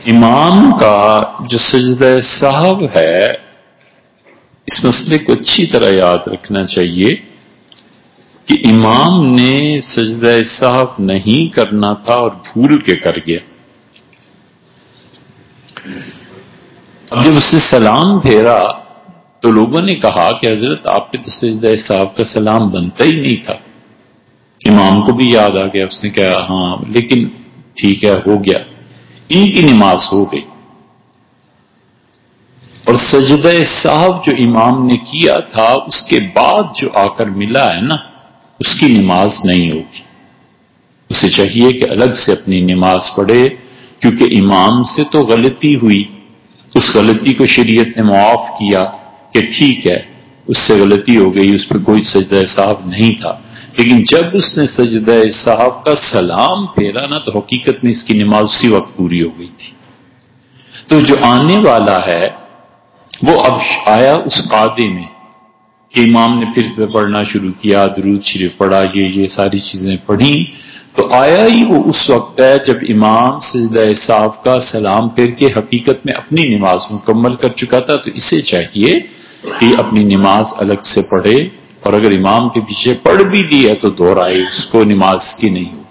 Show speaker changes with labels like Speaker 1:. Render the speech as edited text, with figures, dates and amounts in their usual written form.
Speaker 1: امام کا جو سجدہ سہو ہے، اس مسئلے کو اچھی طرح یاد رکھنا چاہیے کہ امام نے سجدہ سہو نہیں کرنا تھا اور بھول کے کر گیا۔ اب جب اس نے سلام پھیرا تو لوگوں نے کہا کہ حضرت آپ کے تو سجدہ سہو کا سلام بنتا ہی نہیں تھا۔ امام کو بھی یاد آ گیا، اس نے کہا ہاں لیکن ٹھیک ہے ہو گیا، ان کی نماز ہو گئی۔ اور سجدہ سہو جو امام نے کیا تھا اس کے بعد جو آ کر ملا ہے نا، اس کی نماز نہیں ہوگی، اسے چاہیے کہ الگ سے اپنی نماز پڑھے، کیونکہ امام سے تو غلطی ہوئی، اس غلطی کو شریعت نے معاف کیا کہ ٹھیک ہے اس سے غلطی ہو گئی، اس پہ کوئی سجدہ سہو نہیں تھا، لیکن جب اس نے سجدہ سہو کا سلام پھیرا نا تو حقیقت میں اس کی نماز اسی وقت پوری ہو گئی تھی۔ تو جو آنے والا ہے وہ اب آیا اس قاعدے میں کہ امام نے پھر پڑھنا شروع کیا، درود شریف پڑھا، یہ ساری چیزیں پڑھی، تو آیا ہی وہ اس وقت ہے جب امام سجدہ سہو کا سلام پھیر کے حقیقت میں اپنی نماز مکمل کر چکا تھا، تو اسے چاہیے کہ اپنی نماز الگ سے پڑھے، اور اگر امام کے پیچھے پڑھ بھی دی ہے تو دہرائے، اس کو نماز کی نہیں ہو۔